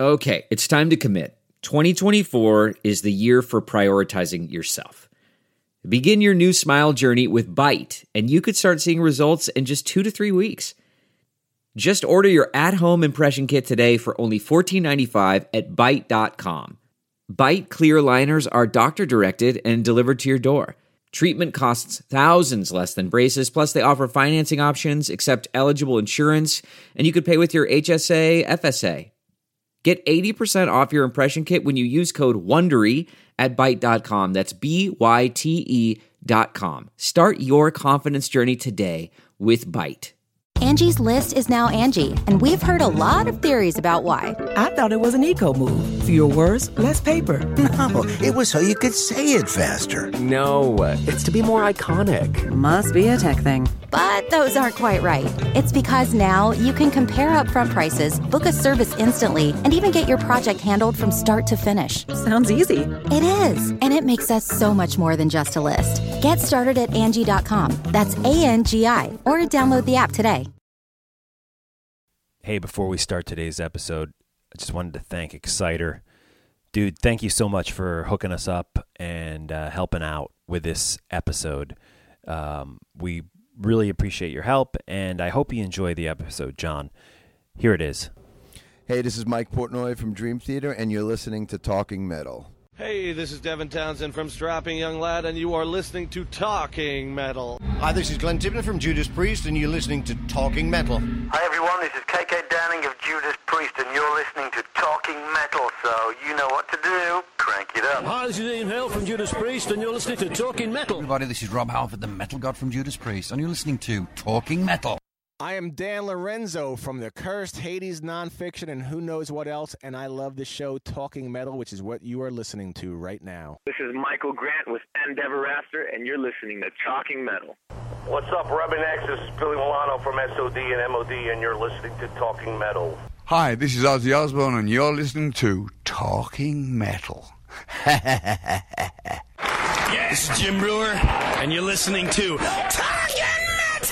Okay, it's time to commit. 2024 is the year for prioritizing yourself. Begin your new smile journey with Byte, and you could start seeing results in just 2 to 3 weeks. Just order your at-home impression kit today for only $14.95 at Byte.com. Byte clear liners are doctor-directed and delivered to your door. Treatment costs thousands less than braces, plus they offer financing options, accept eligible insurance, and you could pay with your HSA, FSA. Get 80% off your impression kit when you use code WONDERY at Byte.com. That's BYTE.com. Start your confidence journey today with Byte. Angie's List is now Angie, and we've heard a lot of theories about why. I thought it was an eco move. Fewer words, less paper. No, it was so you could say it faster. No, it's to be more iconic. Must be a tech thing. But those aren't quite right. It's because now you can compare upfront prices, book a service instantly, and even get your project handled from start to finish. Sounds easy. It is, and it makes us so much more than just a list. Get started at Angie.com. That's ANGI, or download the app today. Hey, before we start today's episode, I just wanted to thank Exciter. Dude, thank you so much for hooking us up and helping out with this episode. We really appreciate your help, and I hope you enjoy the episode, John. Here it is. Hey, this is Mike Portnoy from Dream Theater, and you're listening to Talking Metal. Hey, this is Devin Townsend from Strapping Young Lad, and you are listening to Talking Metal. Hi, this is Glenn Tipton from Judas Priest, and you're listening to Talking Metal. Hi, everyone. This is KK Downing of Judas Priest, and you're listening to Talking Metal, so you know what to do. Crank it up. Hi, this is Ian Hale from Judas Priest, and you're listening to Talking Metal. Everybody, this is Rob Halford, the Metal God from Judas Priest, and you're listening to Talking Metal. I am Dan Lorenzo from the Cursed Hades Nonfiction and who knows what else, and I love the show Talking Metal, which is what you are listening to right now. This is Michael Grant with Endeavor Raster, and you're listening to Talking Metal. What's up, Rubbing X? This is Billy Milano from SOD and MOD, and you're listening to Talking Metal. Hi, this is Ozzy Osbourne, and you're listening to Talking Metal. This is Jim Brewer, and you're listening to Talking Metal!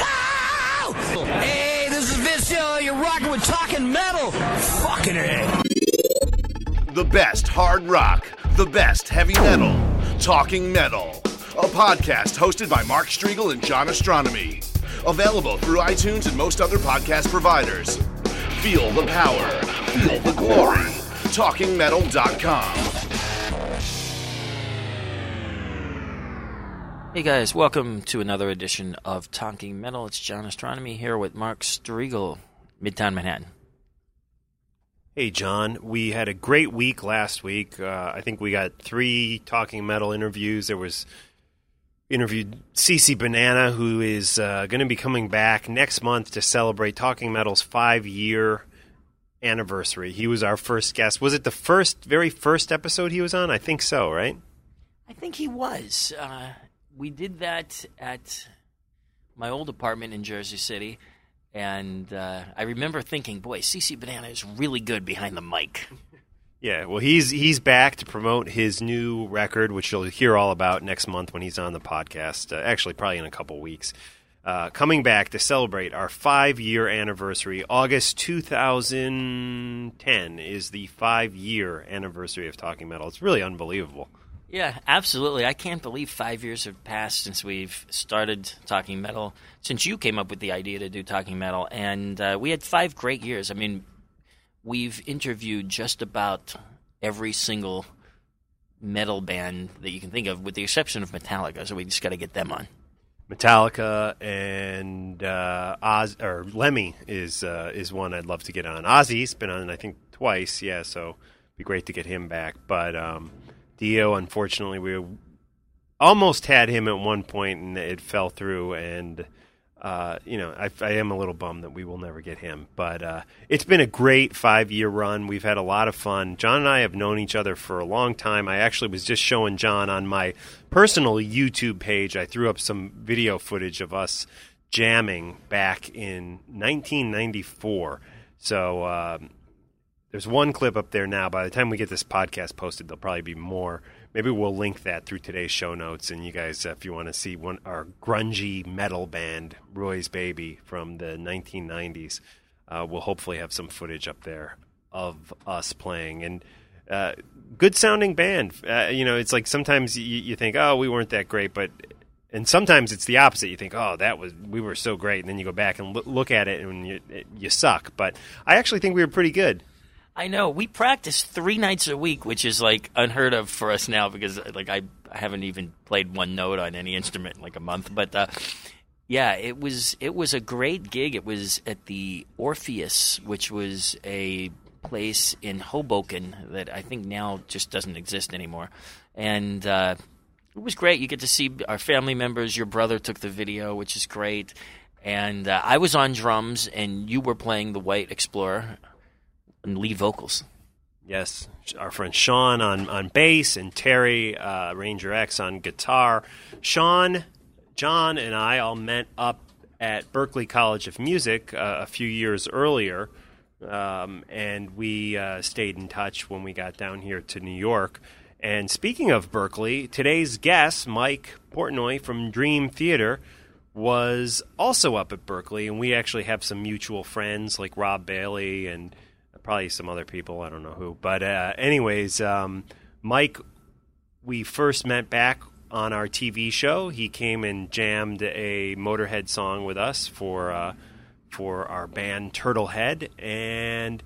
Hey, this is Vince Hill, you're rocking with Talking Metal! Fucking A! The best hard rock, the best heavy metal, Talking Metal. A podcast hosted by Mark Striegel and John Astronomy. Available through iTunes and most other podcast providers. Feel the power, feel the glory. TalkingMetal.com. Hey guys, welcome to another edition of Talking Metal. It's John Astronomy here with Mark Striegel, Midtown Manhattan. Hey John, we had a great week last week. I think we got 3 Talking Metal interviews. There was interviewed CC Banana, who is going to be coming back next month to celebrate Talking Metal's 5-year anniversary. He was our first guest. Was it the very first episode he was on? I think so, right? I think he was. We did that at my old apartment in Jersey City, and I remember thinking, boy, CC Banana is really good behind the mic. Yeah, well, he's back to promote his new record, which you'll hear all about next month when he's on the podcast, actually probably in a couple weeks. Coming back to celebrate our 5-year anniversary. August 2010 is the 5-year anniversary of Talking Metal. It's really unbelievable. Yeah, absolutely. I can't believe 5 years have passed since we've started Talking Metal, since you came up with the idea to do Talking Metal. And we had 5 great years. I mean, we've interviewed just about every single metal band that you can think of, with the exception of Metallica, so we just got to get them on. Metallica and Lemmy is one I'd love to get on. Ozzy's been on, I think, twice, yeah, so it'd be great to get him back. But Dio, unfortunately, we almost had him at one point, and it fell through, and I am a little bummed that we will never get him. But it's been a great 5-year run. We've had a lot of fun. John and I have known each other for a long time. I actually was just showing John on my personal YouTube page. I threw up some video footage of us jamming back in 1994. So there's one clip up there now. By the time we get this podcast posted, there'll probably be more. Maybe we'll link that through today's show notes. And you guys, if you want to see our grungy metal band, Roy's Baby, from the 1990s, we'll hopefully have some footage up there of us playing, and good sounding band. It's like sometimes you think, oh, we weren't that great, and sometimes it's the opposite. You think, oh, we were so great, and then you go back and look at it and you suck. But I actually think we were pretty good. I know. We practice 3 nights a week, which is like unheard of for us now because like I haven't even played one note on any instrument in like a month. But yeah, it was a great gig. It was at the Orpheus, which was a place in Hoboken that I think now just doesn't exist anymore. And it was great. You get to see our family members. Your brother took the video, which is great. And I was on drums, and you were playing the White Explorer and lead vocals. Yes, our friend Sean on bass and Terry Ranger X on guitar. Sean, John, and I all met up at Berklee College of Music a few years earlier, and we stayed in touch when we got down here to New York. And speaking of Berklee, today's guest, Mike Portnoy from Dream Theater, was also up at Berklee, and we actually have some mutual friends like Rob Bailey and probably some other people, I don't know who. But anyways, Mike, we first met back on our TV show. He came and jammed a Motorhead song with us for our band Turtlehead, and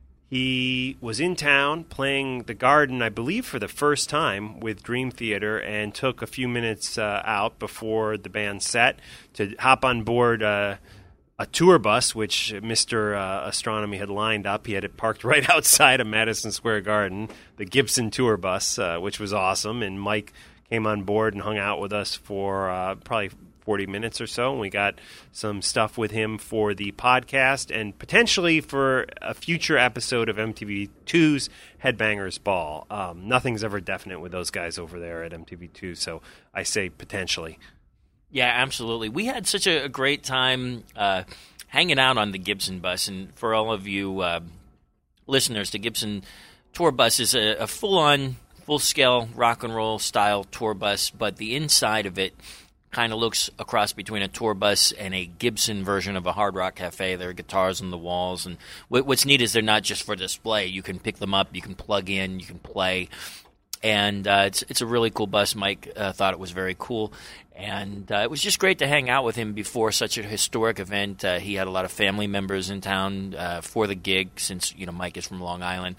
he was in town playing the Garden, I believe, for the first time with Dream Theater, and took a few minutes out before the band set to hop on board a tour bus, which Mr. Astronomy had lined up. He had it parked right outside of Madison Square Garden, the Gibson tour bus, which was awesome. And Mike came on board and hung out with us for probably 40 minutes or so, and we got some stuff with him for the podcast and potentially for a future episode of MTV2's Headbangers Ball. Nothing's ever definite with those guys over there at MTV2, so I say potentially. Yeah, absolutely. We had such a great time hanging out on the Gibson bus, and for all of you listeners, the Gibson tour bus is a full-on, full-scale rock and roll style tour bus, but the inside of it kind of looks a cross between a tour bus and a Gibson version of a Hard Rock Cafe. There are guitars on the walls, and what's neat is they're not just for display. You can pick them up, you can plug in, you can play, and it's a really cool bus. Mike thought it was very cool, and it was just great to hang out with him before such a historic event. He had a lot of family members in town for the gig, since Mike is from Long Island,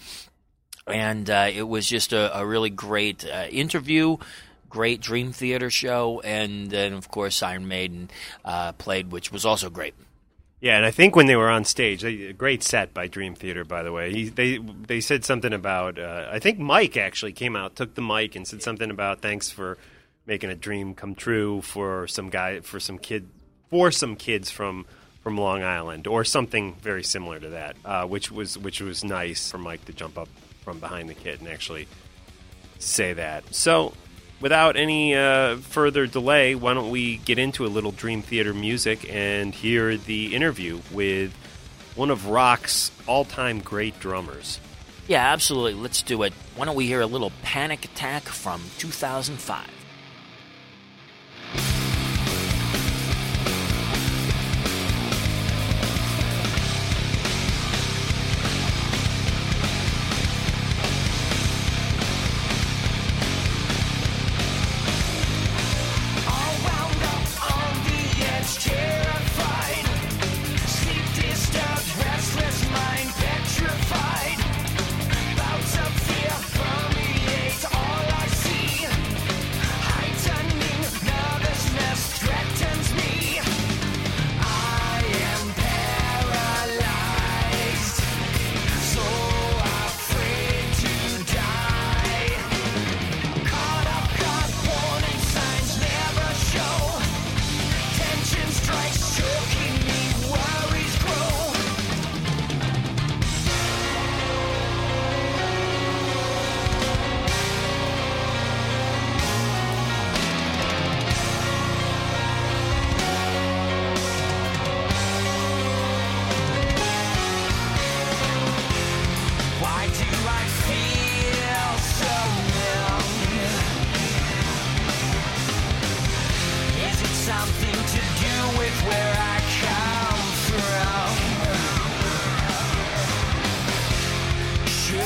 and it was just a really great interview. Great Dream Theater show, and then, of course, Iron Maiden played, which was also great. Yeah, and I think when they were on stage, a great set by Dream Theater, by the way. They said something about, I think Mike actually came out, took the mic, and said something about thanks for making a dream come true for some kids from Long Island, or something very similar to that, which was nice for Mike to jump up from behind the kid and actually say that. So, without any further delay, why don't we get into a little Dream Theater music and hear the interview with one of rock's all-time great drummers. Yeah, absolutely. Let's do it. Why don't we hear a little Panic Attack from 2005? Bouts of fear permeate all I see.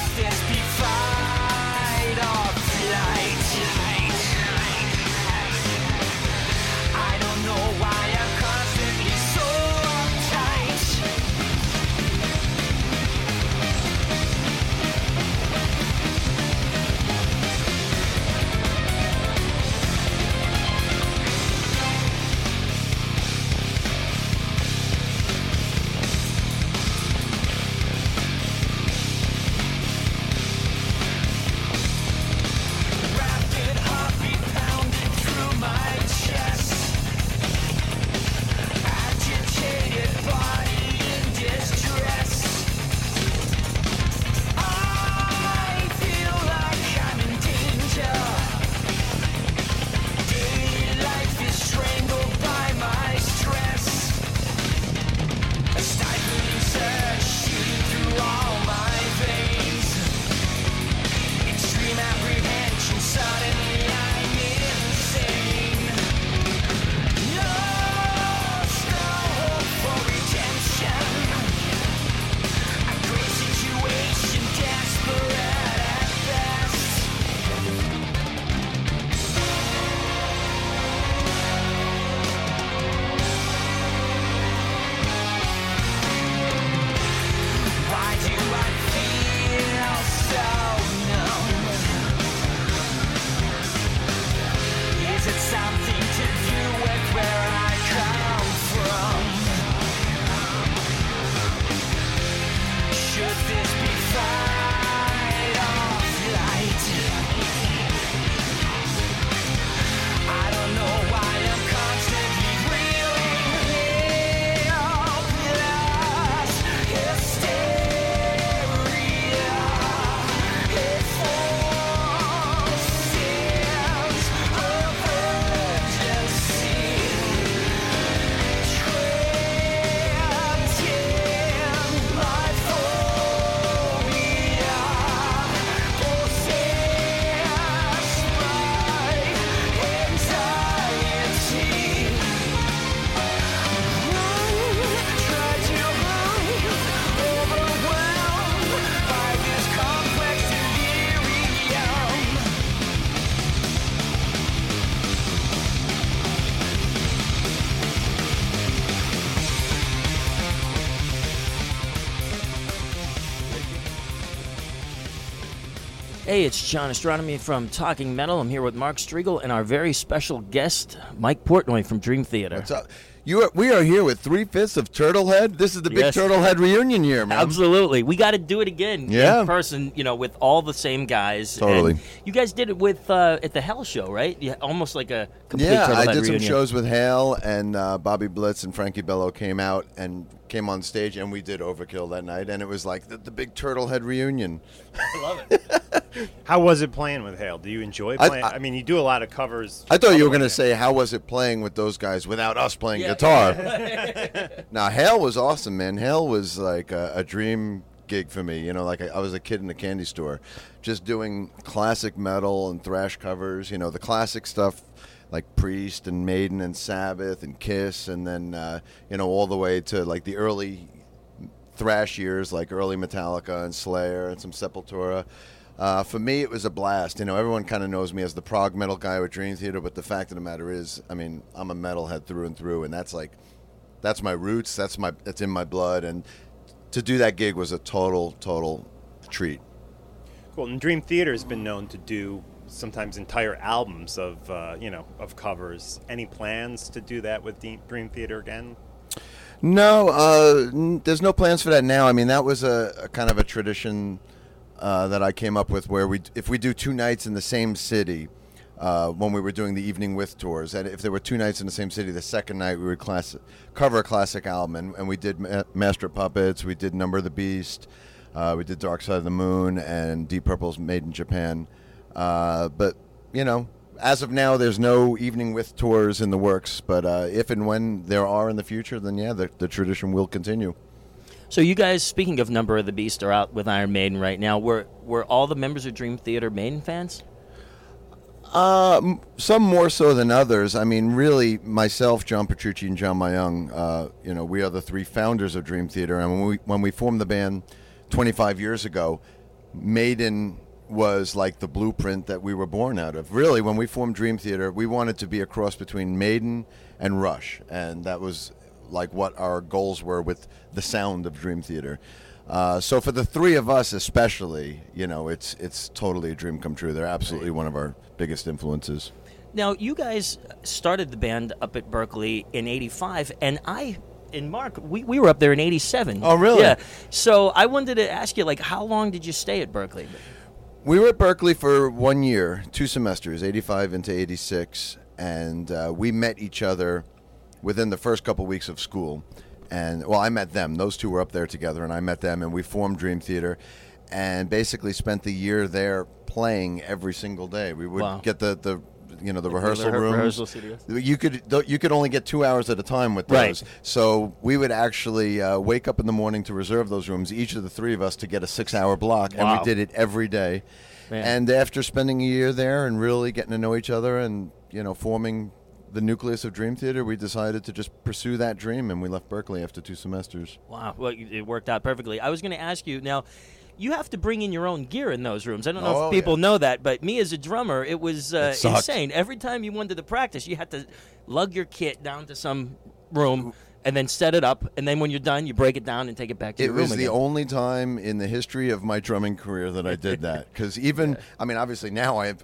Hey, it's John Astronomy from Talking Metal. I'm here with Mark Strigl and our very special guest, Mike Portnoy from Dream Theater. What's up? We are here with 3/5 of Turtlehead. This is the big Turtlehead reunion year, man. Absolutely. We got to do it again in person, with all the same guys. Totally. And you guys did it with at the Hell show, right? Yeah, almost like a complete Turtlehead I did reunion. some shows with Hale, and Bobby Blitz and Frankie Bello came out and came on stage, and we did Overkill that night, and it was like the big Turtlehead reunion. I love it. How was it playing with Hale? Do you enjoy playing? I mean, you do a lot of covers. I thought you were going to say, how was it playing with those guys without us playing guitar? Now, Hale was awesome, man. Hale was like a dream gig for me. Like I was a kid in a candy store, just doing classic metal and thrash covers, the classic stuff like Priest and Maiden and Sabbath and Kiss, and then, all the way to like the early thrash years, like early Metallica and Slayer and some Sepultura. For me, it was a blast. Everyone kind of knows me as the prog metal guy with Dream Theater, but the fact of the matter is, I'm a metalhead through and through, and that's my roots. That's in my blood, and to do that gig was a total treat. Cool. And Dream Theater has been known to do sometimes entire albums of covers. Any plans to do that with Dream Theater again? No, there's no plans for that now. That was a kind of a tradition that I came up with, where if we do 2 nights in the same city, when we were doing the Evening With tours, and if there were 2 nights in the same city, the second night we would cover a classic album, and we did Master of Puppets, we did Number of the Beast, we did Dark Side of the Moon, and Deep Purple's Made in Japan. But as of now, there's no Evening With tours in the works, but if and when there are in the future, then the tradition will continue. So you guys, speaking of Number of the Beast, are out with Iron Maiden right now. Were all the members of Dream Theater Maiden fans? Some more so than others. Really, myself, John Petrucci, and John Mayung, we are the 3 founders of Dream Theater. And when we formed the band 25 years ago, Maiden was like the blueprint that we were born out of. Really, when we formed Dream Theater, we wanted to be a cross between Maiden and Rush, and that was like what our goals were with the sound of Dream Theater. So for the three of us especially, it's totally a dream come true. They're absolutely one of our biggest influences. Now, you guys started the band up at Berkeley in '85, and Mark, we were up there in '87. Oh, really? Yeah. So I wanted to ask you, how long did you stay at Berkeley? We were at Berkeley for 1 year, 2 semesters, '85 into '86, and we met each other within the first couple weeks of school. And, I met them. Those two were up there together, and I met them, and we formed Dream Theater and basically spent the year there playing every single day. We would get the rehearsal rooms. Rehearsal studios. You could only get 2 hours at a time with those. Right. So we would actually wake up in the morning to reserve those rooms, each of the three of us, to get a 6-hour block, and we did it every day. Man. And after spending a year there and really getting to know each other and forming the nucleus of Dream Theater, we decided to just pursue that dream, and we left Berkeley after 2 semesters. Wow, well, it worked out perfectly. I was going to ask you, now, you have to bring in your own gear in those rooms. I don't know if people know that, but me as a drummer, it was insane. Every time you wanted to practice, you had to lug your kit down to some room and then set it up, and then when you're done, you break it down and take it back to your room again. It was the only time in the history of my drumming career that I did that, because even, obviously now I've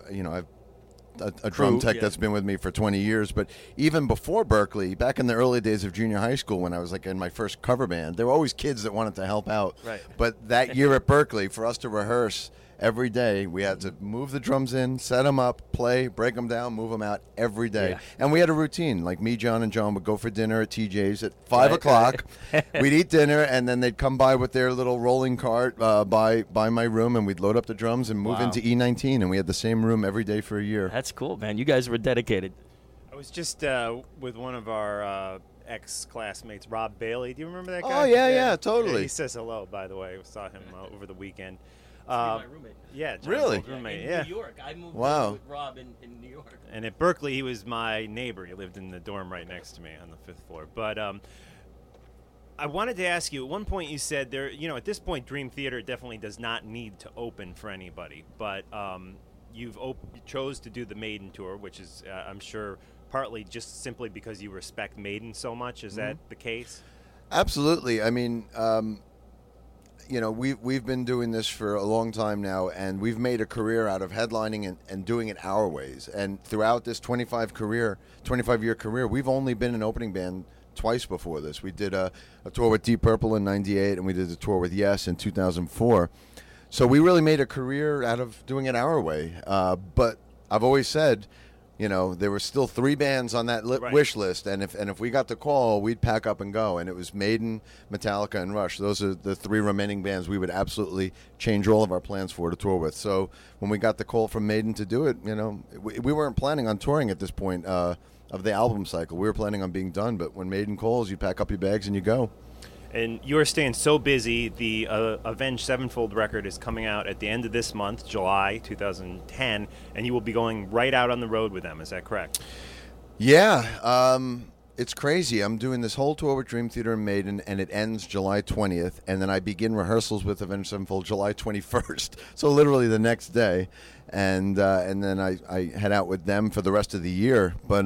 a drum tech that's been with me for 20 years, but even before Berkeley, back in the early days of junior high school when I was in my first cover band, there were always kids that wanted to help out. Right. But that year at Berkeley, for us to rehearse every day, we had to move the drums in, set them up, play, break them down, move them out every day. Yeah. And we had a routine. Like me, John, and John would go for dinner at TJ's at 5 o'clock. We'd eat dinner, and then they'd come by with their little rolling cart by my room, and we'd load up the drums and move into E19, and we had the same room every day for a year. That's cool, man. You guys were dedicated. I was just with one of our ex-classmates, Rob Bailey. Do you remember that guy? Oh, yeah, totally. Yeah, he says hello, by the way. We saw him over the weekend. My roommate. Yeah, really? Roommate. In New York. I moved in with Rob in New York. And at Berkeley, he was my neighbor. He lived in the dorm right next to me on the 5th floor. But I wanted to ask you, at one point you said at this point, Dream Theater definitely does not need to open for anybody. But you chose to do the Maiden tour, which is, I'm sure, partly just simply because you respect Maiden so much. Is that the case? Absolutely. I mean, we've been doing this for a long time now, and we've made a career out of headlining and doing it our ways. And throughout this 25-year career, we've only been an opening band twice before this. We did a tour with Deep Purple in '98, and we did a tour with Yes in 2004. So we really made a career out of doing it our way. But I've always said, there were still 3 bands on that wish list, and if we got the call, we'd pack up and go. And it was Maiden, Metallica, and Rush. Those are the 3 remaining bands we would absolutely change all of our plans to tour with. So when we got the call from Maiden to do it, we weren't planning on touring at this point of the album cycle. We were planning on being done, but when Maiden calls, you pack up your bags and you go. And you are staying so busy. The Avenged Sevenfold record is coming out at the end of this month, July 2010, and you will be going right out on the road with them. Is that correct? Yeah. It's crazy. I'm doing this whole tour with Dream Theater and Maiden, and it ends July 20th, and then I begin rehearsals with Avenged Sevenfold July 21st, so literally the next day, and then I head out with them for the rest of the year. But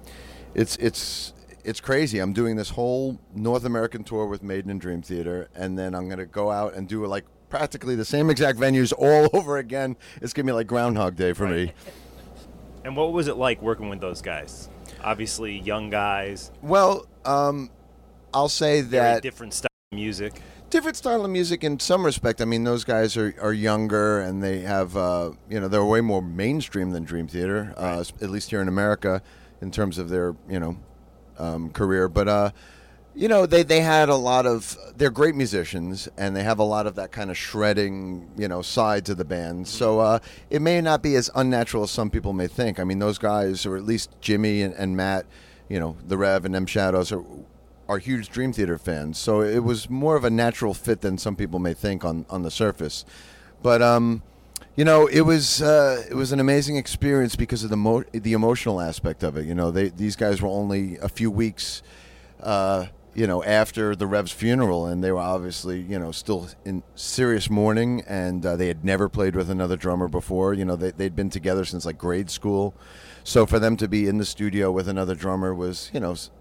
it's crazy. I'm doing this whole North American tour with Maiden and Dream Theater, and then I'm going to go out and do practically the same exact venues all over again. It's going to be like Groundhog Day for me. And what was it like working with those guys? Obviously, young guys. Well, I'll say that... Very different style of music. Different style of music in some respect. I mean, those guys are younger, and they have, they're way more mainstream than Dream Theater, at least here in America, in terms of their, career. But, they had a lot of... They're great musicians, and they have a lot of that kind of shredding, side to the band. So it may not be as unnatural as some people may think. I mean, those guys, or at least Jimmy and Matt, the Rev and them Shadows, are huge Dream Theater fans. So it was more of a natural fit than some people may think on the surface. But, it was an amazing experience because of the emotional aspect of it. These guys were only a few weeks after the Rev's funeral, and they were obviously, still in serious mourning, and they had never played with another drummer before. They'd been together since like grade school. So for them to be in the studio with another drummer was,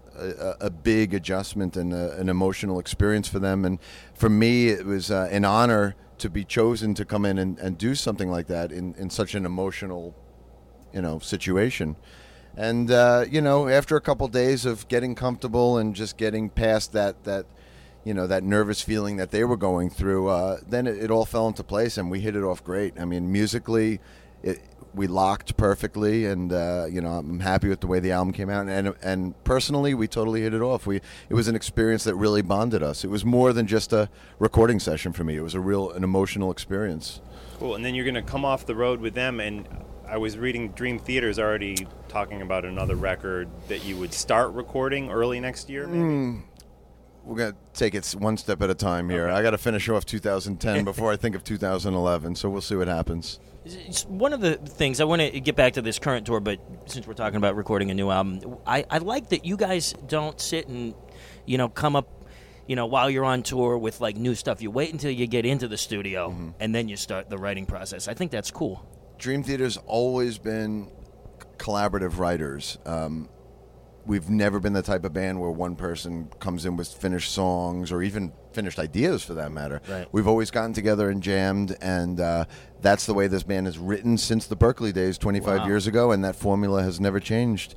a big adjustment and an emotional experience for them. And for me, it was an honor to be chosen to come in and do something like that in such an emotional, situation. And, after a couple days of getting comfortable and just getting past that nervous feeling that they were going through, then it all fell into place and we hit it off great. I mean, musically, we locked perfectly, and I'm happy with the way the album came out. And personally, we totally hit it off. It was an experience that really bonded us. It was more than just a recording session for me. It was an emotional experience. Cool. And then you're going to come off the road with them, and I was reading Dream Theater's already talking about another record that you would start recording early next year, maybe? We're going to take it one step at a time here. Okay. I got to finish off 2010 before I think of 2011, so we'll see what happens. It's one of the things, I want to get back to this current tour, but since we're talking about recording a new album, I like that you guys don't sit and, come up, while you're on tour with like new stuff. You wait until you get into the studio, and then you start the writing process. I think that's cool. Dream Theater's always been collaborative writers. We've never been the type of band where one person comes in with finished songs or even finished ideas, for that matter. Right. We've always gotten together and jammed, and that's the way this band has written since the Berkeley days 25 years ago, and that formula has never changed.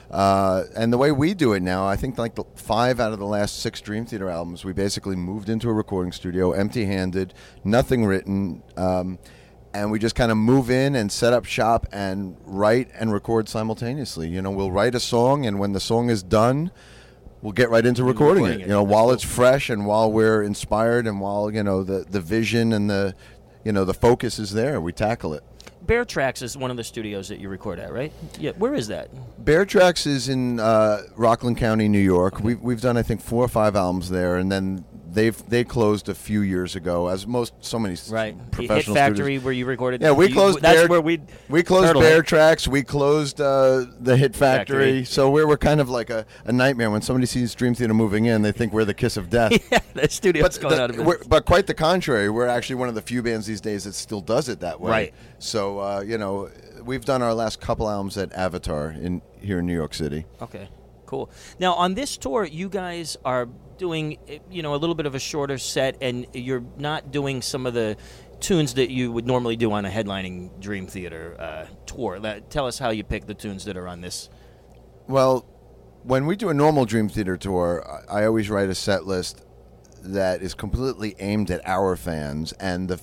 And the way we do it now, I think like 5 out of the last 6 Dream Theater albums, we basically moved into a recording studio empty-handed, nothing written, and we just kind of move in and set up shop and write and record simultaneously. We'll write a song, and when the song is done, we'll get right into recording it. While it's fresh and while we're inspired and while, the vision and the focus is there, we tackle it. Bear Tracks is one of the studios that you record at, right? Yeah. Where is that? Bear Tracks is in Rockland County, New York. Okay. We've done, I think, 4 or 5 albums there, and then they closed a few years ago, as so many professional Hit Factory studios. Where you recorded. Yeah, we closed. That's where we closed Bear Tracks. We closed the Hit Factory. So we're kind of like a nightmare. When somebody sees Dream Theater moving in, they think we're the kiss of death. Yeah, the studio's going out of business. But quite the contrary. We're actually one of the few bands these days that still does it that way. Right. So we've done our last couple albums at Avatar here in New York City. Okay. Cool. Now, on this tour, you guys are doing, a little bit of a shorter set, and you're not doing some of the tunes that you would normally do on a headlining Dream Theater tour. Tell us how you pick the tunes that are on this. Well, when we do a normal Dream Theater tour, I always write a set list that is completely aimed at our fans, and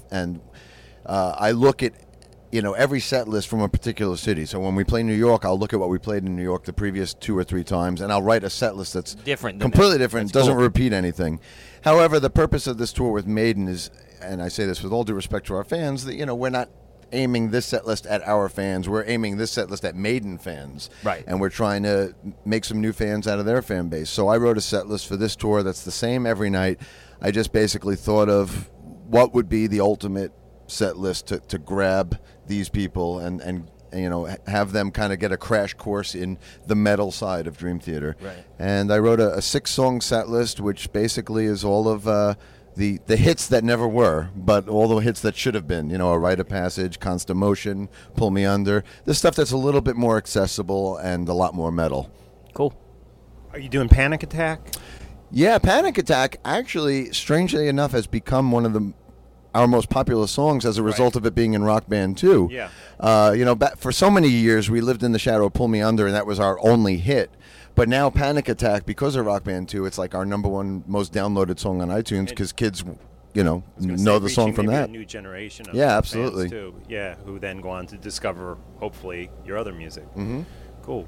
I look at every set list from a particular city. So when we play New York, I'll look at what we played in New York the previous 2 or 3 times, and I'll write a set list that's completely different, doesn't repeat anything. However, the purpose of this tour with Maiden is, and I say this with all due respect to our fans, that we're not aiming this set list at our fans. We're aiming this set list at Maiden fans. Right. And we're trying to make some new fans out of their fan base. So I wrote a set list for this tour that's the same every night. I just basically thought of what would be the ultimate set list to grab these people and have them kind of get a crash course in the metal side of Dream Theater. Right. And I wrote a 6-song set list, which basically is all of the hits that never were, but all the hits that should have been. A Rite of Passage, Constant Motion, Pull Me Under. The stuff that's a little bit more accessible and a lot more metal. Cool. Are you doing Panic Attack? Yeah, Panic Attack actually, strangely enough, has become one of our most popular songs as a result of it being in Rock Band 2. Yeah. For so many years, we lived in the shadow of Pull Me Under, and that was our only hit. But now Panic Attack, because of Rock Band 2, it's like our number 1 most downloaded song on iTunes, because kids, know the song from that. A new generation of absolutely. fans too. Yeah, who then go on to discover, hopefully, your other music. Mm-hmm. Cool.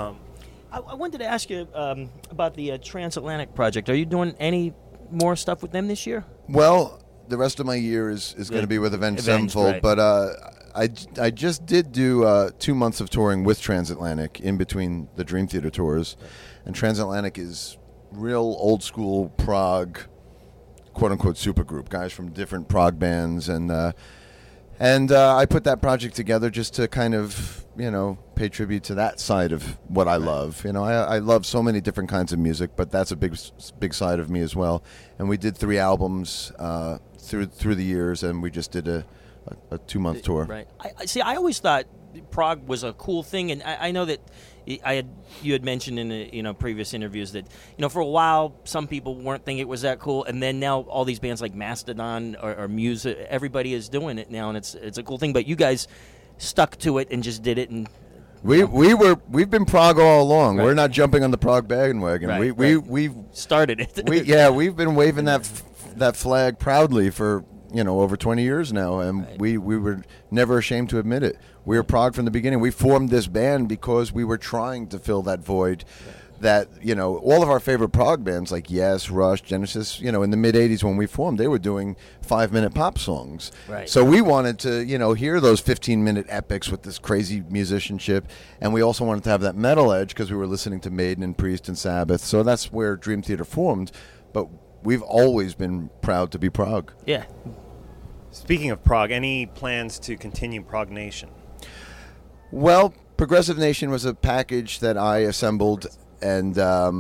I wanted to ask you about the Transatlantic project. Are you doing any more stuff with them this year? Well, the rest of my year is going to be with Avenged Sevenfold, right. But I just did do 2 months of touring with Transatlantic in between the Dream Theater tours, and Transatlantic is real old school prog, quote unquote supergroup, guys from different prog bands, and I put that project together just to kind of pay tribute to that side of what I love. I love so many different kinds of music, but that's a big side of me as well. And we did 3 albums through the years, and we just did a 2-month tour. Right. I always thought prog was a cool thing, and I know that you had mentioned in previous interviews that for a while some people weren't thinking it was that cool, and then now all these bands like Mastodon or Muse, everybody is doing it now, and it's a cool thing. But you guys stuck to it and just did it, and we've been prog all along. Right. We're not jumping on the prog bandwagon. Right, we've started it. We've been waving that flag proudly for over 20 years now, and we were never ashamed to admit it. We were prog from the beginning. We formed this band because we were trying to fill that void that, all of our favorite prog bands like Yes, Rush, Genesis, in the mid-'80s when we formed, they were doing 5-minute pop songs. Right. So we wanted to, hear those 15-minute epics with this crazy musicianship, and we also wanted to have that metal edge because we were listening to Maiden and Priest and Sabbath. So that's where Dream Theater formed, but we've always been proud to be prog. Yeah. Speaking of prog, any plans to continue Prog Nation? Well, Progressive Nation was a package that I assembled, and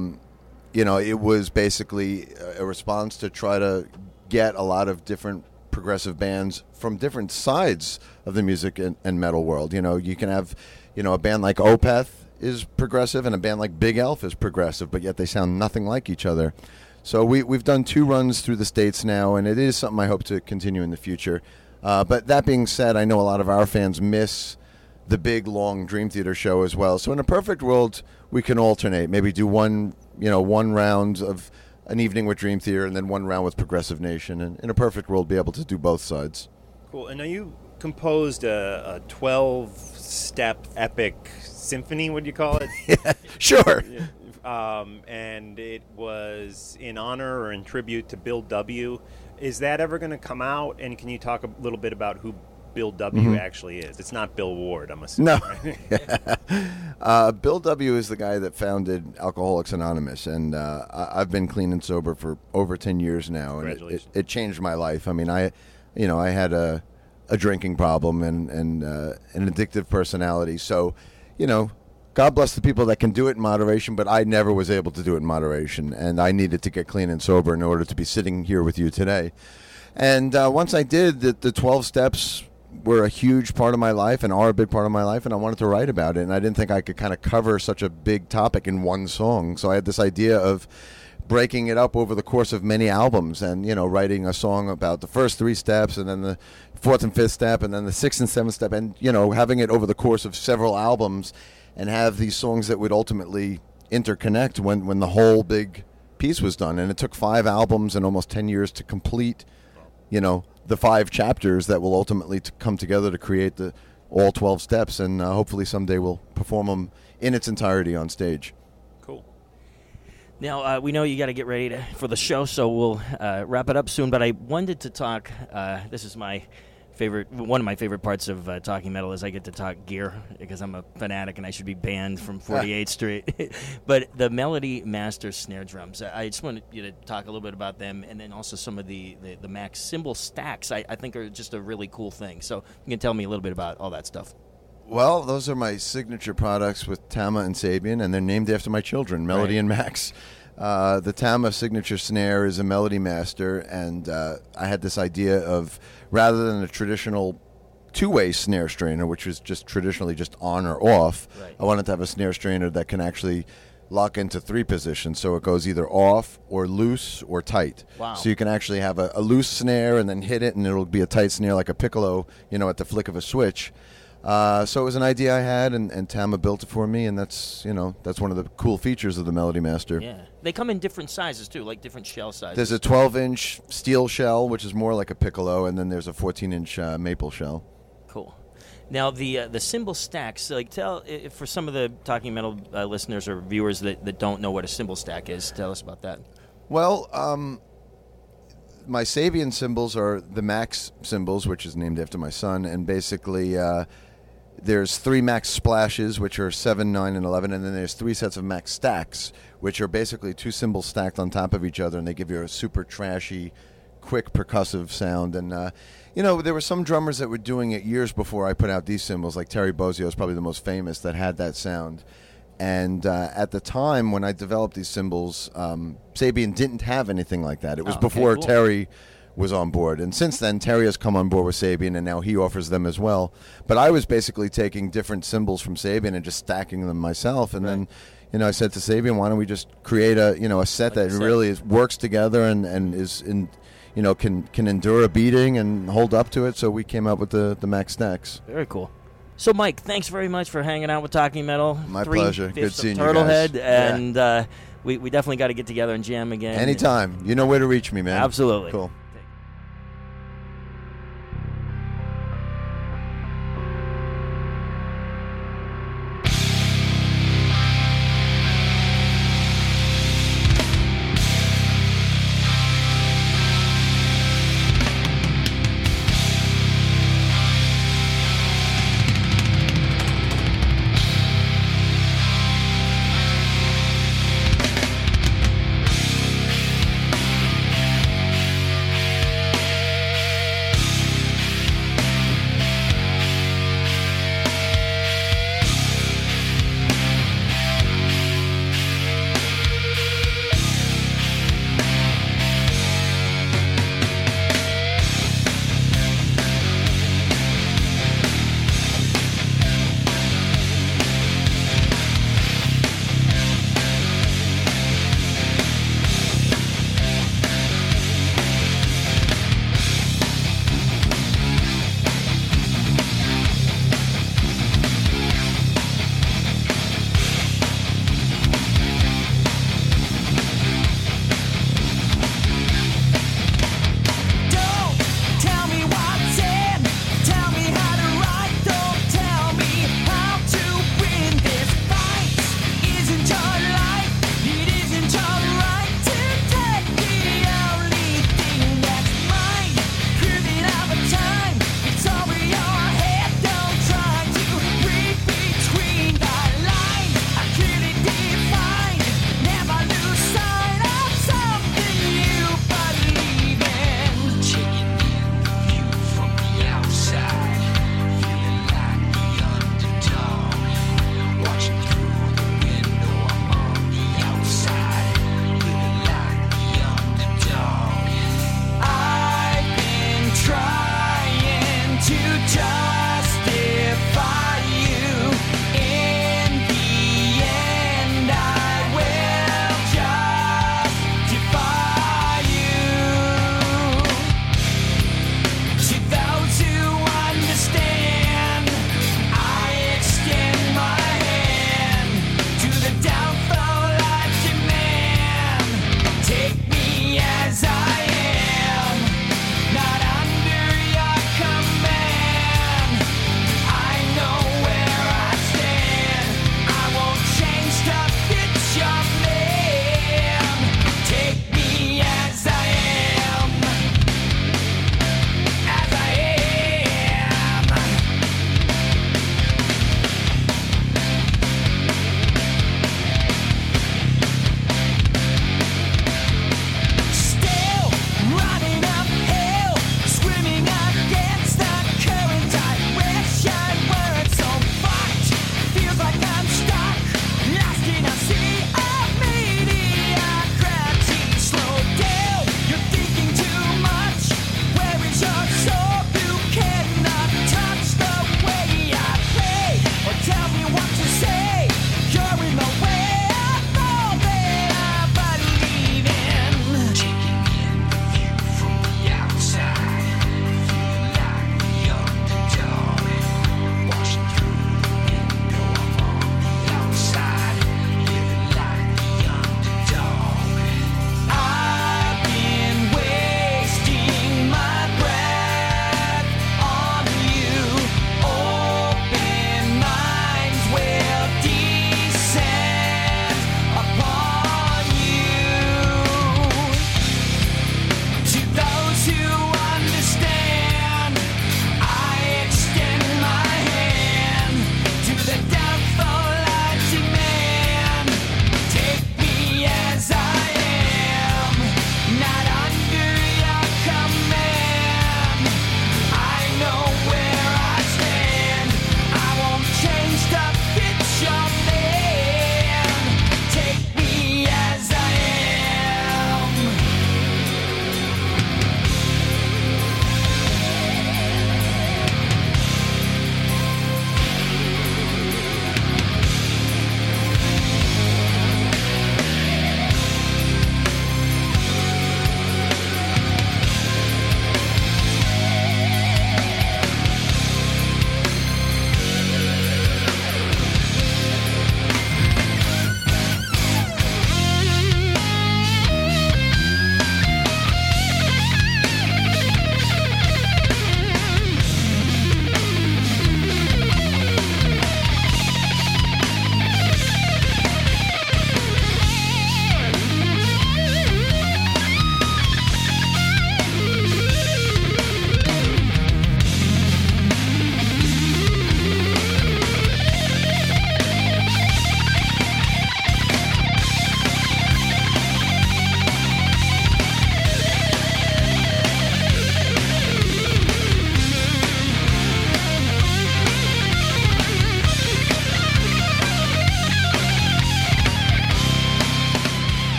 it was basically a response to try to get a lot of different progressive bands from different sides of the music and metal world. You can have, a band like Opeth is progressive, and a band like Big Elf is progressive, but yet they sound nothing like each other. So we've done 2 runs through the States now, and it is something I hope to continue in the future. But that being said, I know a lot of our fans miss the big, long Dream Theater show as well. So in a perfect world, we can alternate. Maybe do one round of an evening with Dream Theater and then one round with Progressive Nation. And in a perfect world, be able to do both sides. Cool. And now you composed a 12-step epic symphony, what do you call it? Yeah, sure. And it was in honor or in tribute to Bill W. Is that ever going to come out? And can you talk a little bit about who Bill W. actually is? It's not Bill Ward, I'm assuming. No. Right? Bill W. is the guy that founded Alcoholics Anonymous, and I've been clean and sober for over 10 years now, and it changed my life. I mean, I had a drinking problem and an addictive personality, so God bless the people that can do it in moderation, but I never was able to do it in moderation, and I needed to get clean and sober in order to be sitting here with you today. And once I did, the 12 steps were a huge part of my life and are a big part of my life, and I wanted to write about it, and I didn't think I could kind of cover such a big topic in one song. So I had this idea of breaking it up over the course of many albums and, writing a song about the first 3 steps and then the 4th and 5th step and then the 6th and 7th step and, having it over the course of several albums and have these songs that would ultimately interconnect when the whole big piece was done. And it took 5 albums and almost 10 years to complete, the 5 chapters that will ultimately come together to create all 12 steps. And hopefully someday we'll perform them in its entirety on stage. Cool. Now, we know you got to get ready for the show, so we'll wrap it up soon. But I wanted to talk, this is one of my favorite parts of Talking Metal is I get to talk gear because I'm a fanatic and I should be banned from 48th Street. But the Melody Master snare drums, I just wanted you to talk a little bit about them, and then also some of the Max cymbal stacks I think are just a really cool thing. So you can tell me a little bit about all that stuff. Well, those are my signature products with Tama and Sabian, and they're named after my children, Melody and Max. The Tama signature snare is a Melody Master, and I had this idea of, rather than a traditional 2-way snare strainer, which was just traditionally just on or off, I wanted to have a snare strainer that can actually lock into 3 positions, so it goes either off or loose or tight. Wow. So you can actually have a loose snare and then hit it, and it'll be a tight snare like a piccolo, at the flick of a switch. So it was an idea I had, and Tama built it for me, and that's one of the cool features of the Melody Master. Yeah, they come in different sizes too, like different shell sizes. There's a 12-inch steel shell, which is more like a piccolo, and then there's a 14-inch maple shell. Cool. Now the cymbal stacks, tell for some of the Talking Metal listeners or viewers that don't know what a cymbal stack is. Tell us about that. Well, my Sabian cymbals are the Max cymbals, which is named after my son, and basically there's 3 Max splashes, which are 7, 9, and 11, and then there's 3 sets of Max stacks, which are basically 2 cymbals stacked on top of each other, and they give you a super trashy, quick percussive sound. And You know, there were some drummers that were doing it years before I put out these cymbals, like Terry Bozzio is probably the most famous that had that sound. And at the time when I developed these cymbals, Sabian didn't have anything like that. It was before cool. Terry was on board. And since then, Terry has come on board with Sabian, and now he offers them as well. But I was basically taking different cymbals from Sabian and just stacking them myself. And then, you know, I said to Sabian, why don't we just create a set that really works together and is in, you know, can endure a beating and hold up to it. So we came up with the Max Stacks. Very cool. So, Mike, thanks very much for hanging out with Talking Metal. My pleasure. Good seeing you guys. Turtlehead, and we definitely got to get together and jam again. Anytime. You know where to reach me, man. Absolutely. Cool.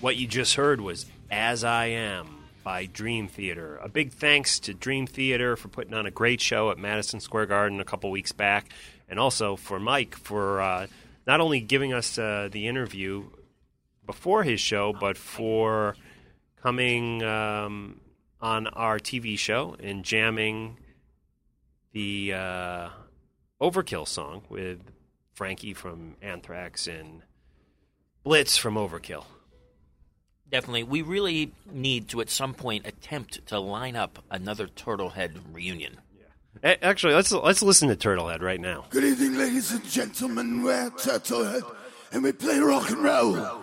What you just heard was As I Am by Dream Theater. A big thanks to Dream Theater for putting on a great show at Madison Square Garden a couple weeks back, and also for Mike for not only giving us the interview before his show, but for coming on our TV show and jamming the Overkill song with Frankie from Anthrax and Blitz from Overkill. Definitely. We really need to, at some point, attempt to line up another Turtlehead reunion. Yeah. Actually, let's listen to Turtlehead right now. Good evening, ladies and gentlemen. We're Turtlehead, and we play rock and roll.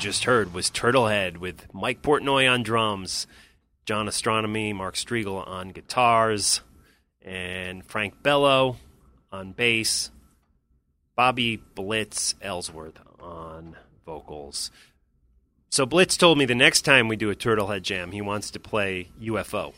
just heard was Turtlehead with Mike Portnoy on drums, John Astronomy, Mark Striegel on guitars, and Frank Bello on bass, Bobby Blitz Ellsworth on vocals. So Blitz told me the next time we do a Turtlehead jam, he wants to play UFO.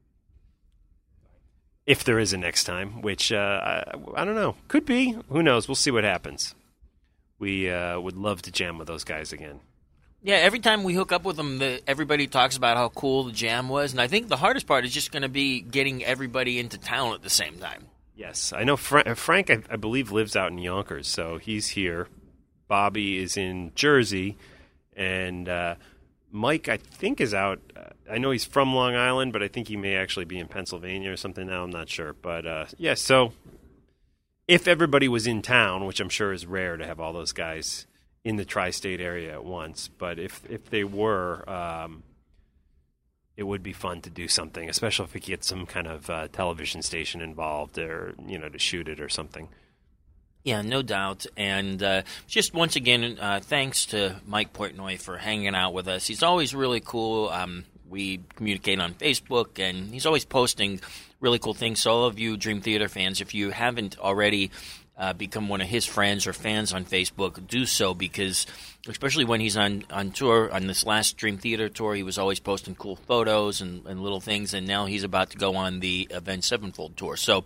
If there is a next time, which I don't know. Could be. Who knows? We'll see what happens. We would love to jam with those guys again. Yeah, every time we hook up with them, everybody talks about how cool the jam was. And I think the hardest part is just going to be getting everybody into town at the same time. Yes. I know Frank, I believe, lives out in Yonkers, so he's here. Bobby is in Jersey. And Mike, I think, is out. I know he's from Long Island, but I think he may actually be in Pennsylvania or something now. I'm not sure. But, yeah, so if everybody was in town, which I'm sure is rare to have all those guys in the tri-state area at once, but if they were, it would be fun to do something, especially if we get some kind of television station involved or, to shoot it or something. Yeah, no doubt. And just once again, thanks to Mike Portnoy for hanging out with us. He's always really cool. We communicate on Facebook, and he's always posting really cool things. So all of you Dream Theater fans, if you haven't already become one of his friends or fans on Facebook, do so, because especially when he's on tour, on this last Dream Theater tour, he was always posting cool photos and little things, and now he's about to go on the Avenged Sevenfold tour. So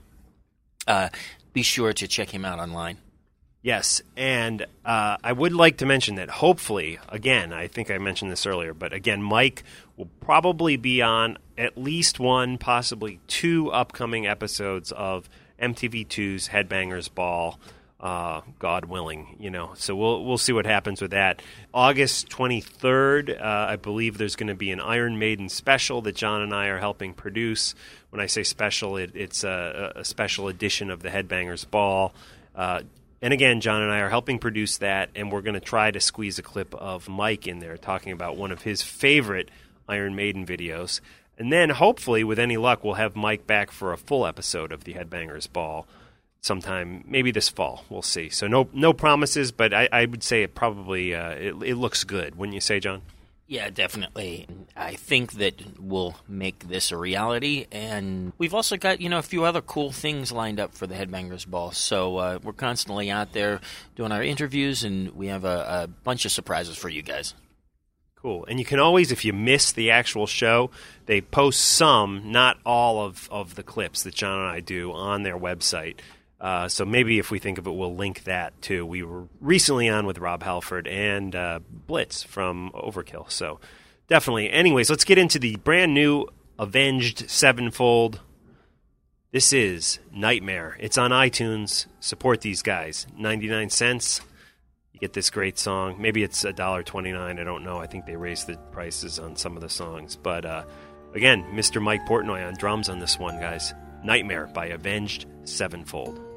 be sure to check him out online. Yes, and I would like to mention that hopefully, again, I think I mentioned this earlier, but again, Mike will probably be on at least one, possibly two upcoming episodes of MTV2's Headbangers Ball, God willing, So we'll see what happens with that. August 23rd, I believe there's going to be an Iron Maiden special that John and I are helping produce. When I say special, it's a special edition of the Headbangers Ball. And again, John and I are helping produce that, and we're going to try to squeeze a clip of Mike in there talking about one of his favorite Iron Maiden videos. And then, hopefully, with any luck, we'll have Mike back for a full episode of the Headbangers Ball sometime, maybe this fall. We'll see. So no promises, but I would say it probably it looks good. Wouldn't you say, John? Yeah, definitely. I think that we'll make this a reality, and we've also got, a few other cool things lined up for the Headbangers Ball. So we're constantly out there doing our interviews, and we have a bunch of surprises for you guys. Cool. And you can always, if you miss the actual show, they post some, not all of the clips that John and I do on their website. So maybe if we think of it, we'll link that too. We were recently on with Rob Halford and Blitz from Overkill. So definitely. Anyways, let's get into the brand new Avenged Sevenfold. This is Nightmare. It's on iTunes. Support these guys. 99 cents. You get this great song. Maybe it's $1.29. I don't know. I think they raised the prices on some of the songs. But again, Mr. Mike Portnoy on drums on this one, guys. Nightmare by Avenged Sevenfold.